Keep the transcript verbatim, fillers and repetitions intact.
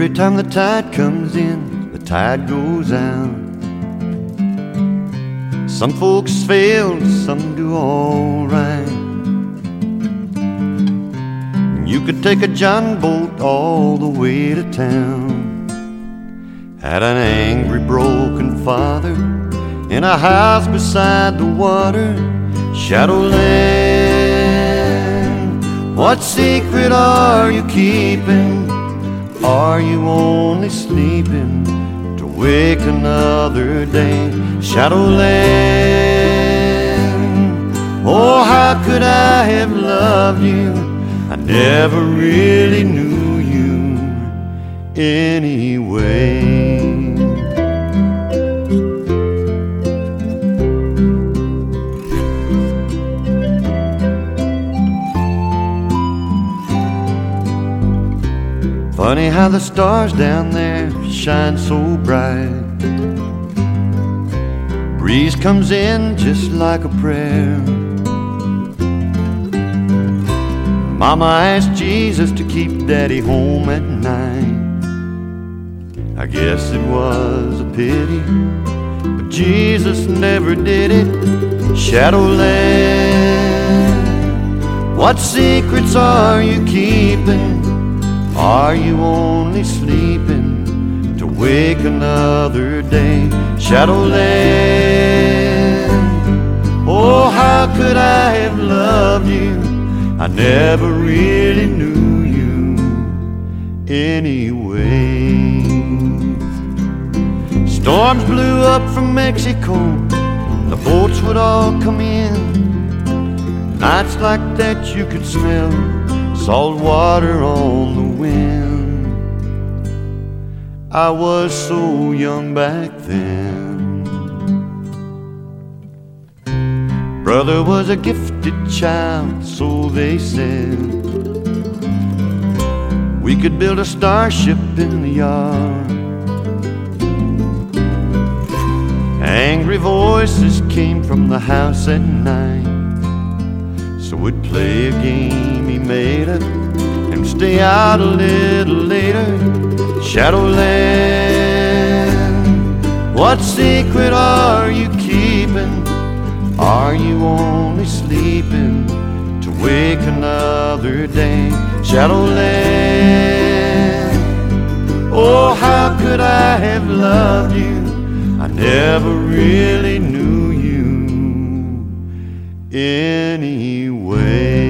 Every time the tide comes in, the tide goes out. Some folks fail, some do all right. You could take a John boat all the way to town. Had an angry, broken father in a house beside the water. Shadowland, what secret are you keeping? Are you only sleeping to wake another day? Shadowland, oh, how could I have loved you? I never really knew you anyway. Funny how the stars down there shine so bright. Breeze comes in just like a prayer. Mama asked Jesus to keep Daddy home at night. I guess it was a pity, but Jesus never did it. Shadowland, what secrets are you keeping? Are you only sleeping to wake another day? Shadowland, oh, how could I have loved you? I never really knew you anyway. Storms blew up from Mexico, the boats would all come in. Nights like that you could smell salt water on the wind. I was so young back then. Brother was a gifted child, so they said. We could build a starship in the yard. Angry voices came from the house at night, so we'd play a game he made up and stay out a little later. Shadowland, what secret are you keeping? Are you only sleeping to wake another day? Shadowland, oh, how could I have loved you? I never really knew you anyway.